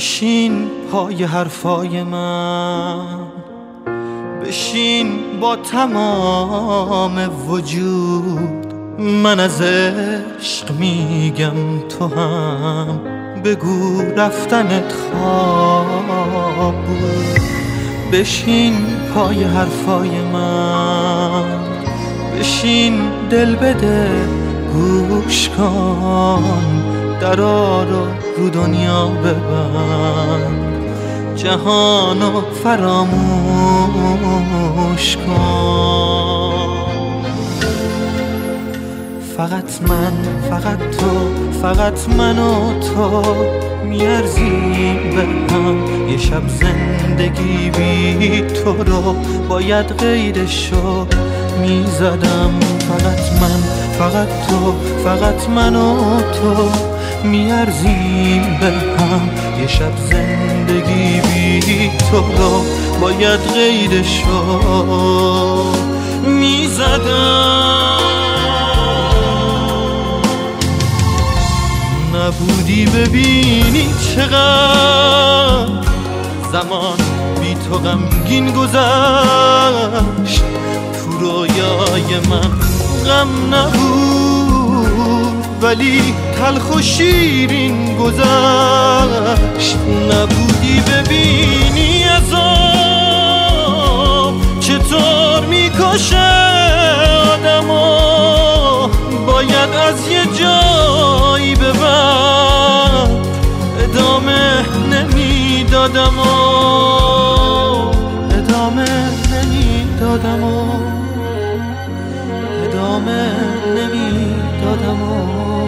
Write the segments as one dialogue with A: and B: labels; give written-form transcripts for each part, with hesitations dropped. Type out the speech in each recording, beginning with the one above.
A: بشین پای حرفای من، بشین با تمام وجود. من از عشق میگم تو هم بگو رفتنت خواب بود. بشین پای حرفای من، بشین دل بده گوش کن، درا رو دنیا ببند، جهانو فراموش کن. فقط من، فقط تو، فقط من و تو میارزیم به هم. یه شب زندگی بی تو رو باید غیرشو میزدم. فقط من، فقط تو، فقط من و تو میارزیم به هم. یه شب زندگی بی تو رو باید غیرشو میزدم. نبودی ببینی چقدر زمان بی تو غمگین گذشت. تو رویای من غم نبود ولی تلخ و شیرین گذشت. نبودی ببینی عذاب چطور میکشه آدمو، باید از یه جایی به بعد ادامه نمیدادم و ادامه نمیدادم و ادامه نمیدادم و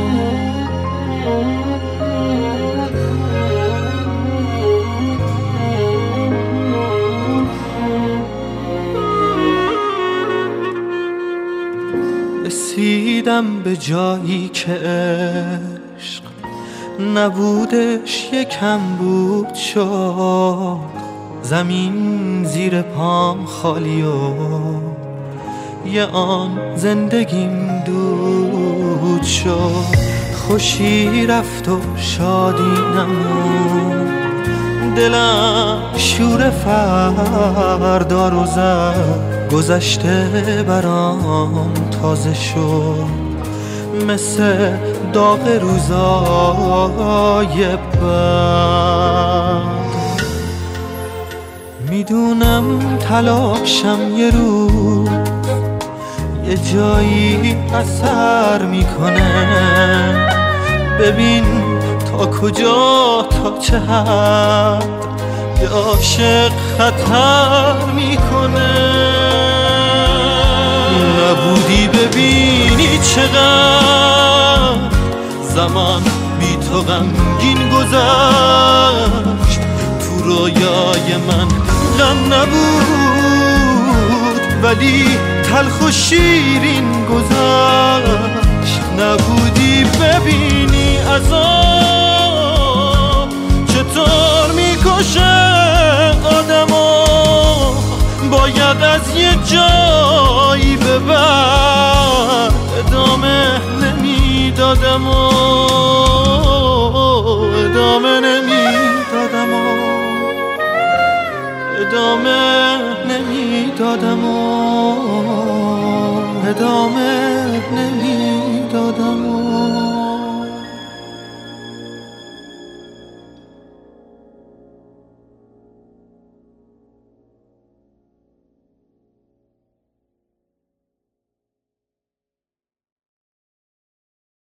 A: رسیدم به جایی که عشق نبودش یکم بود شد. زمین زیر پام خالی و یه آن زندگیم دود شد. خوشی رفت و شادی نمون، دلم شور فردا رو زد. گذشته برام تازه شد مثل داغ روزای بعد. میدونم تلاشم یه روز یه جایی اثر میکنه. ببین تا کجا، تا چه حد یه عاشق خطر میکنه. نبودی ببینی چقدر زمان بی تو غمگین گذشت. تو رویای من غم نبود ولی تلخ و شیرین گذشت. نبودی ببینی عذاب چطور میکشه آدمو، باید از یه جایی به بعد ادامه نمیدادم و ادامه نمیدادم و ادامه نمیدادم و ادامه نمیدادم.